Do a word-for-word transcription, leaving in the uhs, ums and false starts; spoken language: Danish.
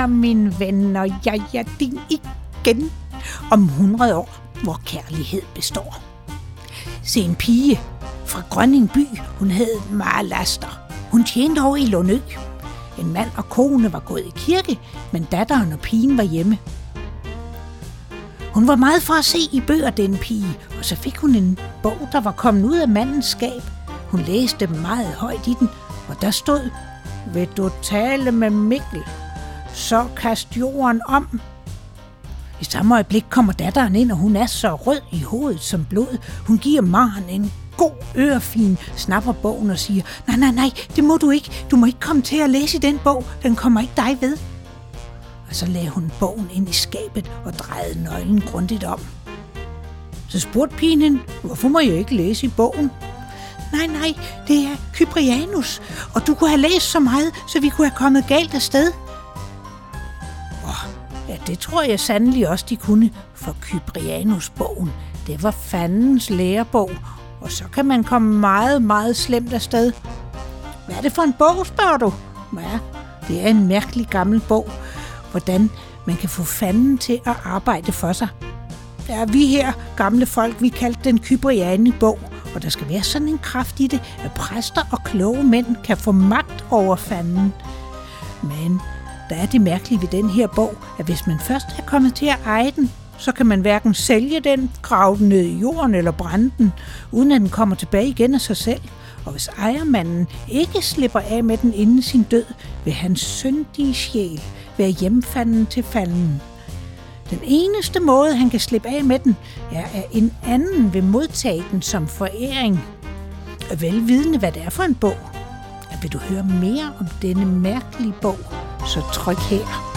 min ven, og jeg er din igen. Om hundrede år, hvor kærlighed består. Se en pige fra Grønningby, hun hed meget laster. Hun tjente over i Lundø. En mand og kone var gået i kirke, men datteren og pigen var hjemme. Hun var meget for at se i bøger, den pige, og så fik hun en bog, der var kommet ud af mandens skab. Hun læste meget højt i den, og der stod: vil du tale med Mikkel, så kast jorden om. I samme øjeblik kommer datteren ind, og hun er så rød i hovedet som blod. Hun giver Maren en god ørefin, snapper bogen og siger: nej, nej, nej, det må du ikke. Du må ikke komme til at læse i den bog. Den kommer ikke dig ved. Og så lagde hun bogen ind i skabet og drejede nøglen grundigt om. Så spurgte pigen hende: hvorfor må jeg ikke læse i bogen? Nej, nej, det er Cyprianus, og du kunne have læst så meget, så vi kunne have kommet galt afsted. Åh, ja, det tror jeg sandelig også, de kunne, for Cyprianus-bogen, det var fandens lærebog, og så kan man komme meget, meget slemt afsted. Hvad er det for en bog, spørger du? Ja, det er en mærkelig gammel bog, hvordan man kan få fanden til at arbejde for sig. Ja, vi her gamle folk, vi kaldte den Cypriani-bog, og der skal være sådan en kraft i det, at præster og kloge mænd kan få magt over fanden. Men der er det mærkelige ved den her bog, at hvis man først er kommet til at eje den, så kan man hverken sælge den, grave den ned i jorden eller brænde den, uden at den kommer tilbage igen af sig selv. Og hvis ejermanden ikke slipper af med den inden sin død, vil hans syndige sjæl være hjemfanden til falden. Den eneste måde, han kan slippe af med den, er, at en anden vil modtage den som foræring. Og velvidende, hvad det er for en bog. Vil du høre mere om denne mærkelige bog, så tryk her.